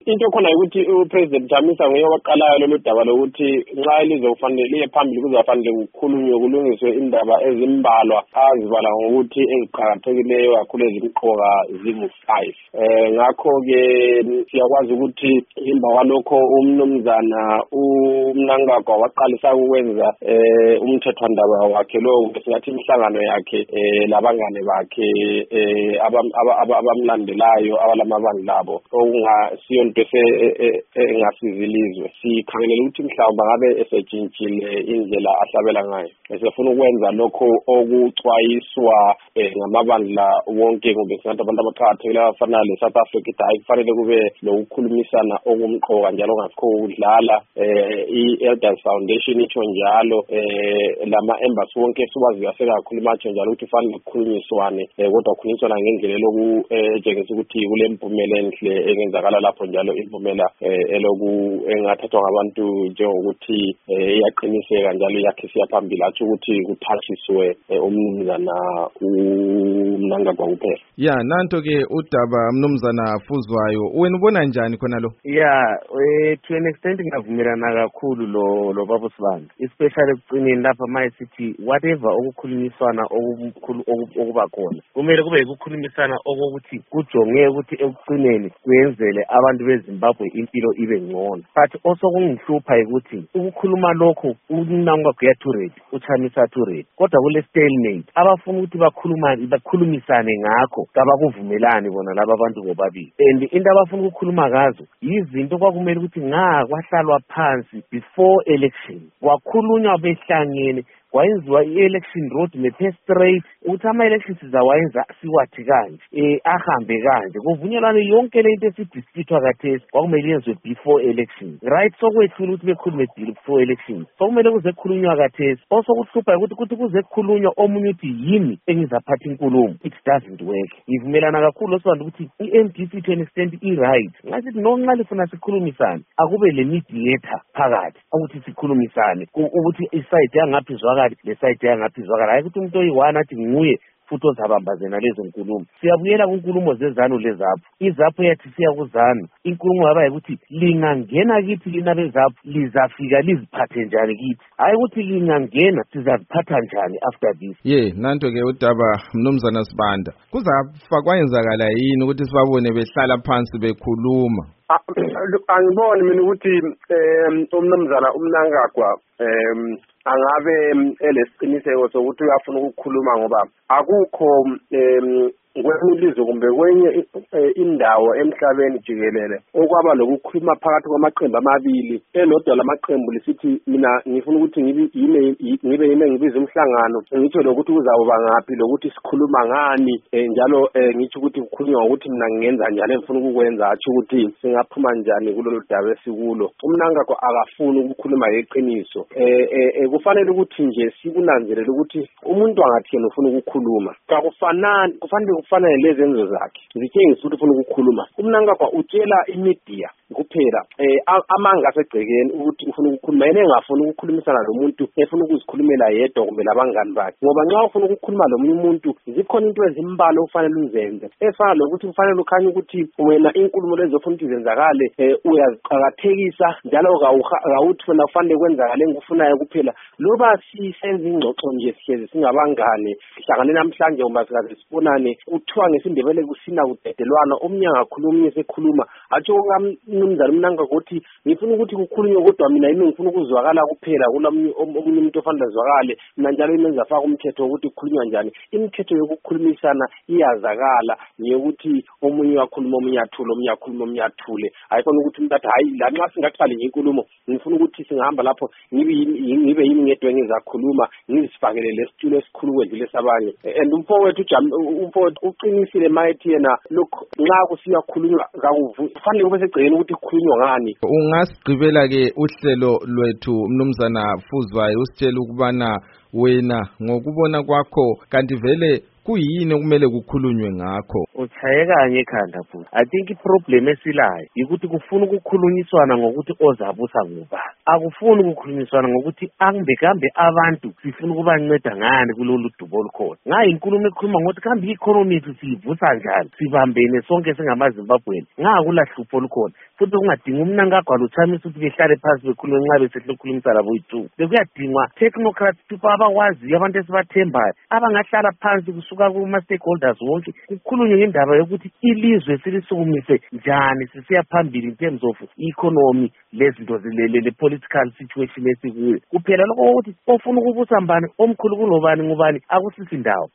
into khona ukuthi uPresident Dlamini nguye waqalayo lolu daba lokuthi nxa lizofanele liye phambili kuzafanele kukhulunywe kulungiswe indaba ezimbalwa azibala ngokuthi eziqhakathekileyo kakhulu ezimqoka zingu-5. Ngakho-ke siyakwazi ukuthi emva kwalokho umnumzana uMnangagwa waqalisa ukwenza umthethwandaba wakhe lo singathi imihlangano yakhe labangane bakhe abamlandelayo abalamabandla abo okungasiyo into engasizilizwe. Sikhangelela ukuthi mhlawumbe ngabe esetshintshile indlela ahlabela ngayo, esefuna ukwenza lokho okucwayiswa ngamabandla wonke kumbe singathi abantu abaqhakathekile abafana le-South Africa hayi kufanele kube lokukhulumisana okumqoka njalo ngasikho ukudlala. I-Elders Foundation itsho njalo, lama-embassy wonke siwazi asekakhulu matsho njalo ukuthi kufanele kukhulunyiswane, kodwa kukhulunyiswana ngendlela etshengisa ukuthi kule mpumela enhle engenzakala lapho njalo impumela eloku engathathwa ngabantu njengokuthi iyaqiniseka njalo iyakhisiya phambili athi ukuthi kuphathiswe umnumzana uMnangagwa kuphela. Ya nanto ke udaba mnumzana Fuzwayo wena ubona njani khona lo? Ya to an extent ngiyavumelana kakhulu lo baba Sibanda, especially kuqineni lapha mayisithi whatever okukhulunyiswana okuba khona kumele kube ukukhulumisana okokuthi kujonge ukuthi ekuqineni kwenzele abantu beZimbabwe impilo ibe ngcono. But also kungihlupha ukuthi ukukhuluma lokho uMnangagwa uyathuredi uchamisa thuredi kodwa kule stalemate abafuna ukuthi bakhulumisane ngakho kabakuvumelani bona laba abantu bobabili, and into abafuna ukukhuluma ngazo izinto kwakumele ukuthi kwahlalwa phansi before election kwakhulunywa behlangene kwayenziwa i-election road map straight ukuthi ama-elections sizawayenza siwathi kanje ahambe kanje kuvunyelwane yonke le into esidisputwa kathesi kwakumele yenziwe before election, right? Sokwethula ukuthi bekhulume before election sokumele kuze kukhulunywa kathesi. Osokuhlupha ukuthi kuze kukhulunywa omunye uthi yimi engizaphatha inkulumo. It doesn't work. Ngivumelana kakhulu osibanda ukuthi i-MDC to an extent i-right ngasithi nonxa lifuna sikhulumisane akube le mediator phakathi ukuthi sikhulumisane ukuthi iside yangaphi izwakala le side yangaphizwakala hayi ukuthi umuntu oyi-1 athi nguye futhi ozabambazena lezo nkulumo. Siyabuyela kunkulumo zezanu lezapho, izapho yathi siya kuzanu inkulumo yaba ukuthi lingangena kithi lina bezapho lizafika liziphathe njani kithi, hayi ukuthi lingangena sizaziphatha njani after this. Nanto ke udaba mnumzana Sibanda kuzafa kwayenzakala yini ukuthi sibabone behlala phansi bekhuluma? Angiboni mina ukuthi umnumzana uMnangagwa angabe elesiqiniseko sokuthi uyafuna ukukhuluma ngoba akukho kwenye ilizwe kumbe kwenye indawo emhlabeni jikelele okwaba lokukhuluma phakathi kwamaqembu amabili elodwa lamaqembu lisithi mina ngifuna ukuthi ngibe ngibiza umhlangano ngitsho lokuthi uzawuba ngaphi lokuthi sikhuluma ngani njalo ngitsho ukuthi kukhulunywa ukuthi mina ngingenza njani ngifuna ukukwenza athi ukuthi singaphuma njani kulolu daba esikulo. UMnangagwa akafuni ukukhuluma ngeqiniso. Kufanele ukuthi nje sikunanzelele ukuthi umuntu angathi yena ufuna ukukhuluma kufanele lezenzo zakhe zitshengisa ukuthi ufuna ukukhuluma. UMnangagwa utshela imedia kuphela amanga asegcekeni ukuthi ufuna ukukhuluma yena engafuni ukukhulumisana nomuntu efuna ukuzikhulumela yedwa kumbe labangani bakhe, ngoba nxa ufuna ukukhuluma lomunye umuntu zikhona into ezimbalo ufanele uzenze efana lokuthi kufanele ukhanye ukuthi wena inkulumo lezo ofuna ukuthi zenzakale uyaziqakathekisa njalo kawuthi wena kufanele kwenzakale engikufunayo kuphela. Loba sisenza ingxoxo nje sihlezi singabangane sihlangane namhlanje ngoba sikaze sibonane kuthiwa ngesindebele kusina kudedelwana omunye angakhuluma omunye sekhuluma atsho umnumzana uMnangagwa ukuthi ngifuna ukuthi kukhulunywe kodwa mina yimi ngifuna ukuzwakala kuphela omunye umuntu ofanele azwakale mina njalo imenza afaka umthetho ukuthi kukhulunywa njani. Imithetho yokukhulumisana iyazakala ngeyokuthi omunye uyakhuluma omunye athule omunye akhuluma omunye athule, hayikhona ukuthi umuntu athi hayi la nxa singaxali ngenkulumo ngifuna ukuthi singahamba lapho ngibe yimi ngedwa engizakhuluma ngizifakele lesitulo esikhulu kwedlule sabanye. And umfowethu uqinisile mayithi yena lokho nxa kusiya khulunywa kufanele kube segcekeni ukuthi kukhulunywa ngani. Ungasigqibela ke uhlelo lwethu mnumzana Fuzwayo usitshela ukubana wena ngokubona kwakho kanti vele kuyini okumele kukhulunywe ngakho? Uchaye kanye ekhanda futhi. I think iproblem esilayo ukuthi kufuna ukukhulunyiswana ngokuthi ozabusa ngubani. Akufuni ukukhulunyiswana ngokuthi angibekambe abantu sifuna ukubanceda ngani kulolu dubo olukhona. Ngayi inkulumo ekhuluma ngokuthi kambe i-economy siyivusa njani sibambene sonke singamaZimbabweni. Ngakula hlupho olukhona. futhi kungadinga umnankagwa luthamisa ukuthi behlale phansi bekhulume nxa besehle ukukhulumisa labo yi-2 bekuyadingwa technocrats people abawaziyo abantu esibathembayo abangahlala phansi kusuka kuma-stakeholders wonke kukhulunywe ngendaba yokuthi ilizwe silisukumise njani sisiya phambili in terms of economy lezinto le-political situation esikuyo kuphela lokho ukuthi ofuna ukubusa mbani omkhulu kunobani ngubani akusisi ndawo